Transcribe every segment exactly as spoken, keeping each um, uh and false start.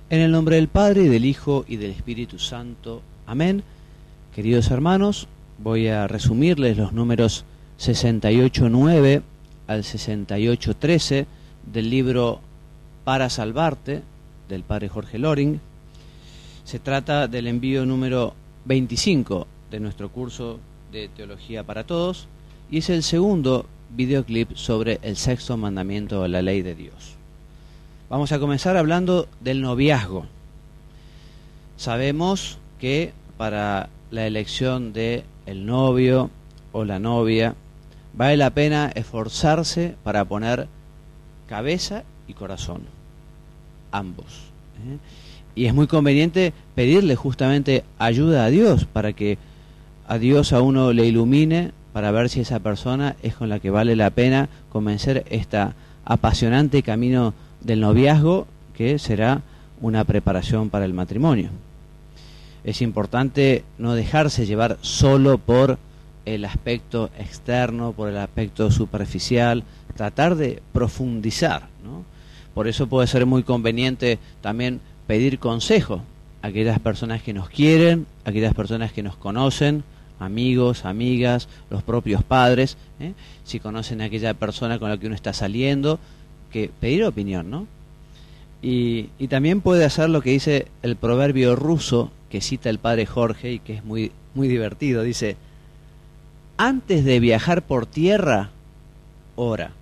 En el nombre del Padre, y del Hijo, y del Espíritu Santo. Amén. Queridos hermanos, voy a resumirles los números sesenta y ocho nueve al sesenta y ocho trece del libro Para Salvarte, del Padre Jorge Loring. Se trata del envío número veinticinco de nuestro curso de Teología para Todos, y es el segundo videoclip sobre el sexto mandamiento de la ley de Dios. Vamos a comenzar hablando del noviazgo. Sabemos que para la elección de el novio o la novia vale la pena esforzarse para poner cabeza y corazón, ambos, ¿eh? Y es muy conveniente pedirle justamente ayuda a Dios, para que a Dios a uno le ilumine, para ver si esa persona es con la que vale la pena comenzar este apasionante camino del noviazgo, que será una preparación para el matrimonio. Es importante no dejarse llevar solo por el aspecto externo, por el aspecto superficial, tratar de profundizar, ¿no? Por eso puede ser muy conveniente también pedir consejo a aquellas personas que nos quieren, a aquellas personas que nos conocen, amigos, amigas, los propios padres, ¿eh? Si conocen a aquella persona con la que uno está saliendo, que pedir opinión, ¿no? Y, y también puede hacer lo que dice el proverbio ruso que cita el padre Jorge y que es muy, muy divertido. Dice: antes de viajar por tierra, ora.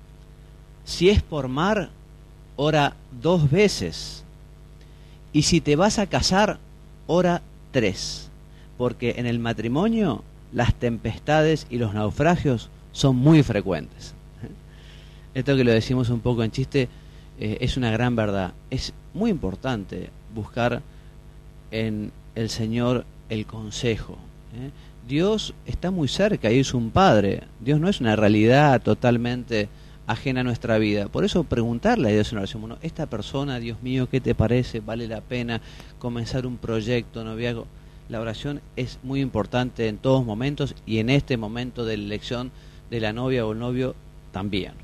Si es por mar, ora dos veces. Y si te vas a casar, ora tres. Porque en el matrimonio las tempestades y los naufragios son muy frecuentes. Esto que lo decimos un poco en chiste, eh, es una gran verdad. Es muy importante buscar en el Señor el consejo, ¿eh? Dios está muy cerca y es un Padre. Dios no es una realidad totalmente ajena a nuestra vida. Por eso preguntarle a Dios en oración: bueno, esta persona, Dios mío, ¿qué te parece? ¿Vale la pena comenzar un proyecto, noviazgo? La oración es muy importante en todos momentos, y en este momento de la elección de la novia o el novio también.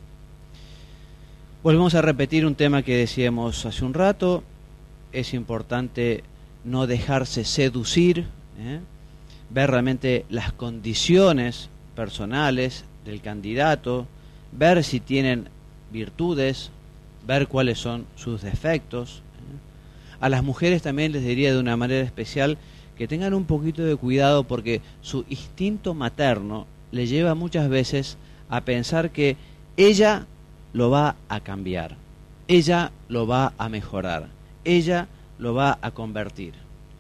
Volvemos a repetir un tema que decíamos hace un rato. Es importante no dejarse seducir, ¿eh? ver realmente las condiciones personales del candidato, ver si tienen virtudes, ver cuáles son sus defectos, ¿eh? A las mujeres también les diría de una manera especial que tengan un poquito de cuidado, porque su instinto materno le lleva muchas veces a pensar que ella lo va a cambiar, ella lo va a mejorar, ella lo va a convertir.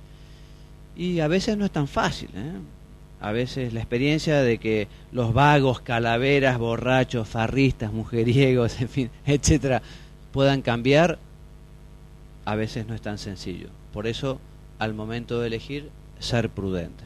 Y a veces no es tan fácil, ¿eh? A veces la experiencia de que los vagos, calaveras, borrachos, farristas, mujeriegos, en fin, etcétera, puedan cambiar, a veces no es tan sencillo. Por eso, al momento de elegir, ser prudentes.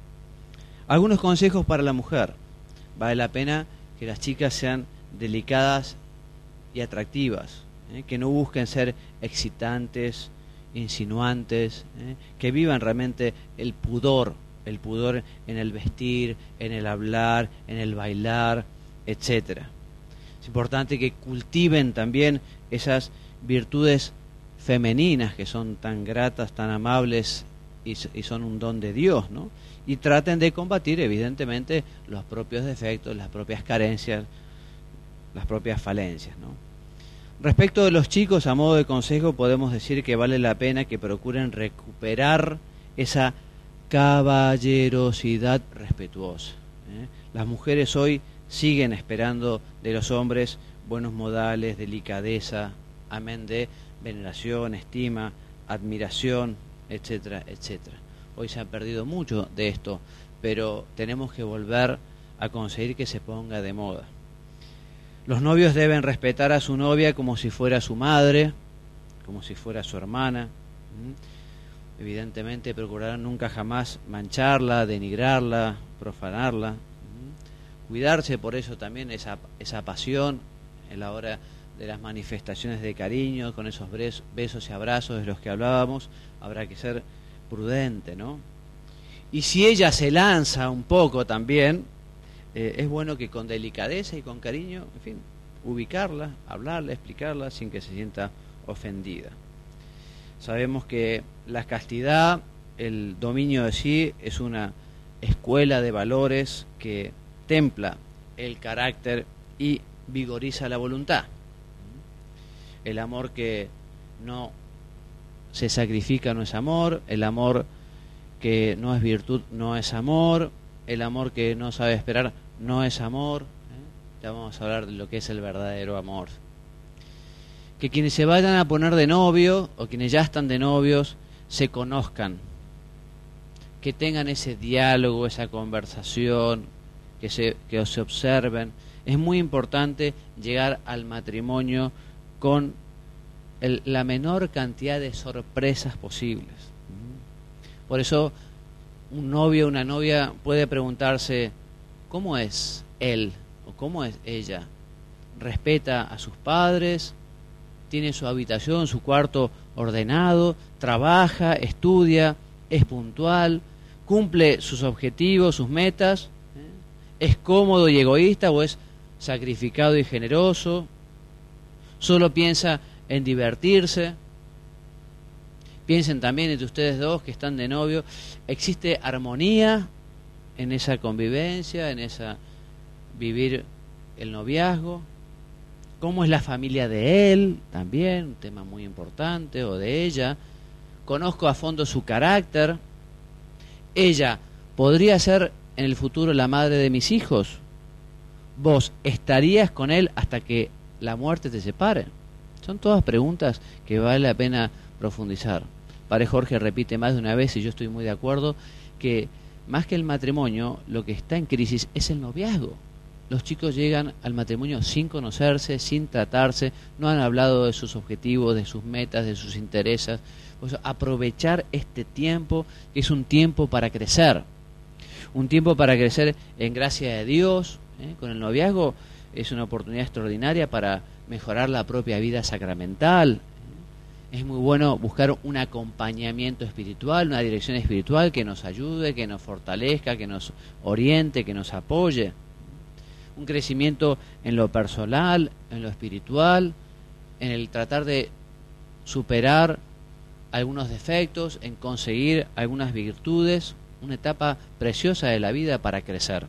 Algunos consejos para la mujer. Vale la pena que las chicas sean delicadas y atractivas, ¿eh? Que no busquen ser excitantes, insinuantes, ¿eh? Que vivan realmente el pudor, el pudor en el vestir, en el hablar, en el bailar, etcétera. Es importante que cultiven también esas virtudes femeninas que son tan gratas, tan amables y, y son un don de Dios, ¿no? Y traten de combatir evidentemente los propios defectos, las propias carencias, las propias falencias, ¿no? Respecto de los chicos, a modo de consejo, podemos decir que vale la pena que procuren recuperar esa caballerosidad respetuosa, ¿eh? Las mujeres hoy siguen esperando de los hombres buenos modales, delicadeza, amén de veneración, estima, admiración, etcétera, etcétera. Hoy se ha perdido mucho de esto, pero tenemos que volver a conseguir que se ponga de moda. Los novios deben respetar a su novia como si fuera su madre, como si fuera su hermana. ¿Mm? Evidentemente procurarán nunca jamás mancharla, denigrarla, profanarla. ¿Mm? Cuidarse por eso también esa, esa pasión en la hora de las manifestaciones de cariño, con esos besos y abrazos de los que hablábamos. Habrá que ser prudente, ¿no? Y si ella se lanza un poco también, eh, es bueno que con delicadeza y con cariño, en fin, ubicarla, hablarla, explicarla sin que se sienta ofendida. Sabemos que la castidad, el dominio de sí, es una escuela de valores que templa el carácter y vigoriza la voluntad. El amor que no se sacrifica no es amor, el amor que no es virtud no es amor, el amor que no sabe esperar no es amor. ¿eh? Ya vamos a hablar de lo que es el verdadero amor. Que quienes se vayan a poner de novio o quienes ya están de novios se conozcan, que tengan ese diálogo, esa conversación, que se, que se observen. Es muy importante llegar al matrimonio con el, la menor cantidad de sorpresas posibles. Por eso un novio o una novia puede preguntarse, ¿cómo es él o cómo es ella? ¿Respeta a sus padres? ¿Tiene su habitación, su cuarto ordenado? ¿Trabaja, estudia, es puntual, cumple sus objetivos, sus metas? ¿Es cómodo y egoísta o es sacrificado y generoso? ¿Solo piensa en divertirse? Piensen también entre ustedes dos que están de novio, ¿existe armonía en esa convivencia, en esa vivir el noviazgo? ¿Cómo es la familia de él? También un tema muy importante, o de ella. ¿Conozco a fondo su carácter? ¿Ella podría ser en el futuro la madre de mis hijos? ¿Vos estarías con él hasta que la muerte te separe? Son todas preguntas que vale la pena profundizar. Padre Jorge repite más de una vez, y yo estoy muy de acuerdo, que más que el matrimonio, lo que está en crisis es el noviazgo. Los chicos llegan al matrimonio sin conocerse, sin tratarse, no han hablado de sus objetivos, de sus metas, de sus intereses. Por eso, aprovechar este tiempo, que es un tiempo para crecer, un tiempo para crecer en gracia de Dios. ¿eh? Con el noviazgo es una oportunidad extraordinaria para mejorar la propia vida sacramental. Es muy bueno buscar un acompañamiento espiritual, una dirección espiritual que nos ayude, que nos fortalezca, que nos oriente, que nos apoye. Un crecimiento en lo personal, en lo espiritual, en el tratar de superar algunos defectos, en conseguir algunas virtudes, una etapa preciosa de la vida para crecer.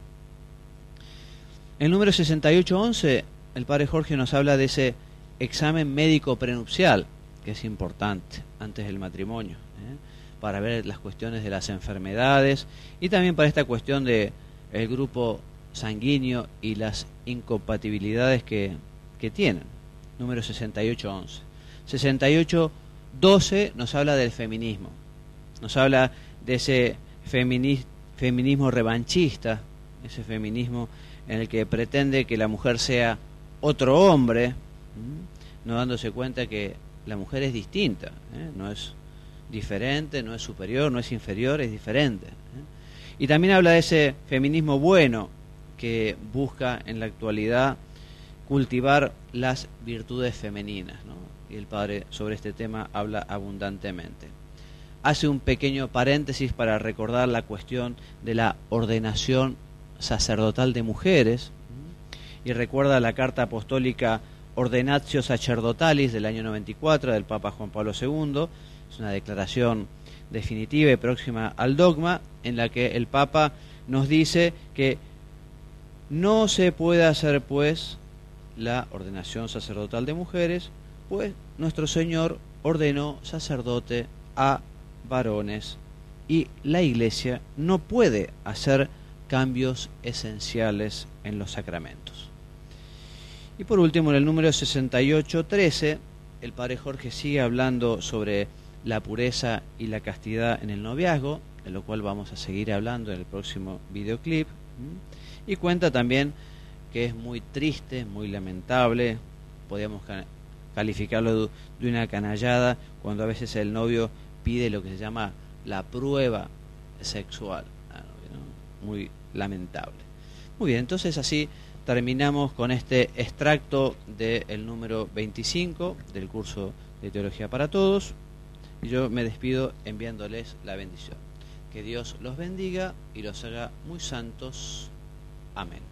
En el número sesenta y ocho once, el Padre Jorge nos habla de ese examen médico prenupcial, que es importante antes del matrimonio, ¿eh? para ver las cuestiones de las enfermedades y también para esta cuestión de el grupo sanguíneo y las incompatibilidades que, que tienen. Número sesenta y ocho once. sesenta y ocho doce nos habla del feminismo, nos habla de ese femini, feminismo revanchista, ese feminismo en el que pretende que la mujer sea otro hombre, ¿eh? no dándose cuenta que la mujer es distinta, ¿eh? no es diferente, no es superior, no es inferior, es diferente. ¿eh? Y también habla de ese feminismo bueno que busca en la actualidad cultivar las virtudes femeninas, ¿no? Y el Padre sobre este tema habla abundantemente. Hace un pequeño paréntesis para recordar la cuestión de la ordenación sacerdotal de mujeres, ¿eh? y recuerda la carta apostólica Ordenatio Sacerdotalis del año noventa y cuatro del Papa Juan Pablo segundo. Es una declaración definitiva y próxima al dogma, en la que el Papa nos dice que no se puede hacer pues la ordenación sacerdotal de mujeres, pues nuestro Señor ordenó sacerdote a varones y la Iglesia no puede hacer cambios esenciales en los sacramentos. Y por último, en el número sesenta y ocho trece, el Padre Jorge sigue hablando sobre la pureza y la castidad en el noviazgo, de lo cual vamos a seguir hablando en el próximo videoclip, y cuenta también que es muy triste, muy lamentable, podríamos calificarlo de una canallada, cuando a veces el novio pide lo que se llama la prueba sexual, ¿no? Muy lamentable. Muy bien, entonces así terminamos con este extracto del número veinticinco del curso de Teología para Todos, y yo me despido enviándoles la bendición. Que Dios los bendiga y los haga muy santos. Amén.